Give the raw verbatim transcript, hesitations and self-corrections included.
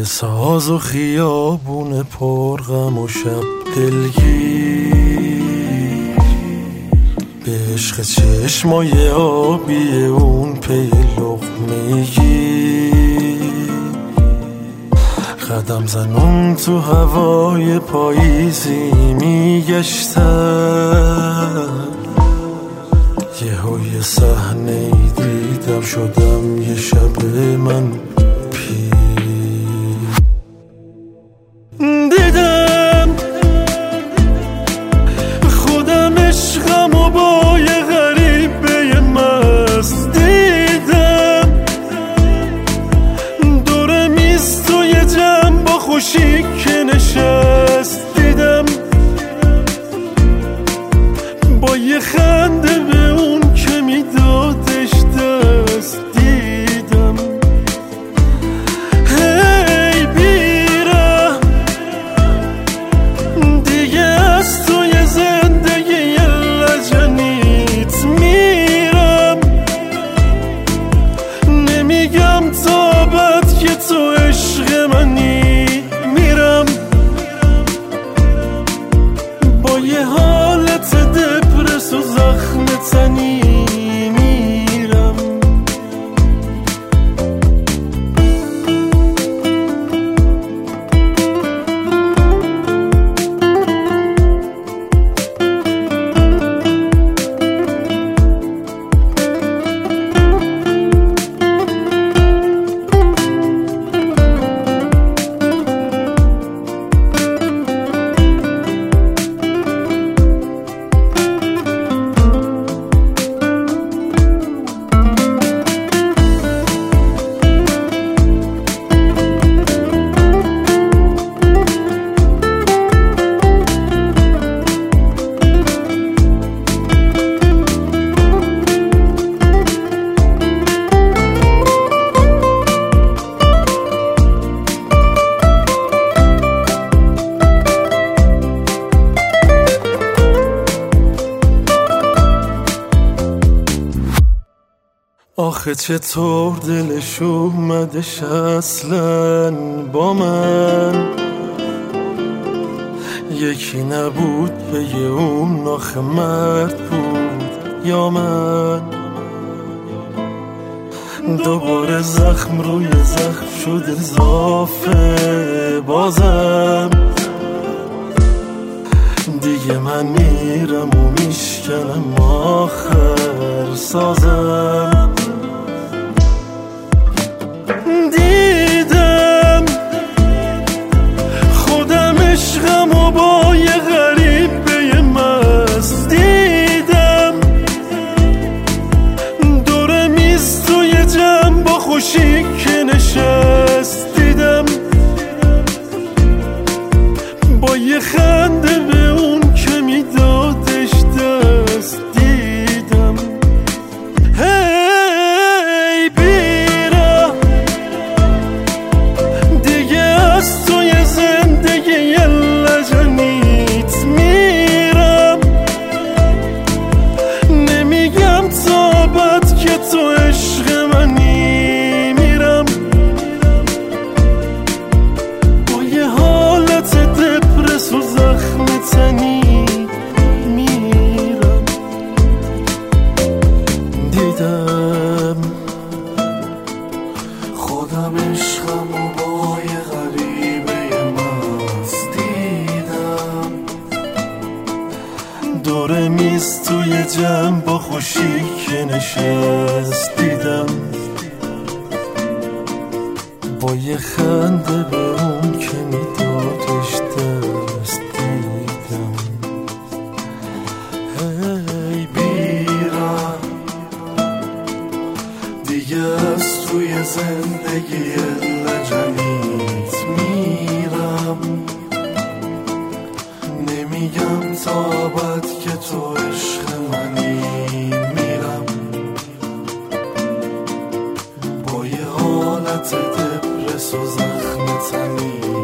یه ساز و خیابون پرغم و شب دلگیر، به عشق چشمای آبی اون پی لقمه گیر، قدم زنون تو هوای پاییزی میگشتم، یهو یه صحنه ای دیدم شدم یه شب من پیر. دیدم خودم عشقم و با یه غریبه مست، دیدم دور میز تو یه جمع با خوشی که نشست، دیدم با یه خنده به اون که میدادش دست، دیدم هی بیرم دیگه از توی زندگی لجنیت میرم، نمیگم تا بعد که تو عشق منی، میرم با یه حالت دپرس و زخم تنی میرم. آخه چطور دلش اومدش اصلاً با من، یکی نبود بگه اون آخه مرد بود یا من، دوباره زخم روی زخم شد اضافه بازم، دیگه من میرم و میشکنم آخر سازم. دیدم خودم عشقم و با یه غریبه مست، دیدم دور میز تو یه جمع با خوشی که نشست، دیدم با یه خنده به اون که میدادش دست، دیدم هی بیرم دیگه از توی زندگی لجنیت میرم، نمیگم تا بعد که تو عشق منی، میرم با یه حالت دپرس و زخم تنی میرم. دیدم خودم عشقم و با یه غریبه مست، دیدم دور میز توی جمع با خوشی که نشست، دیدم با یه خنده به اون که میدادش دست، دیدم هی بیرم دیگه از توی زندگی لجنیت میرم، نمیگم تا بعد که تو عشق منی، میرم با یه حالت دپرس و زخم تنی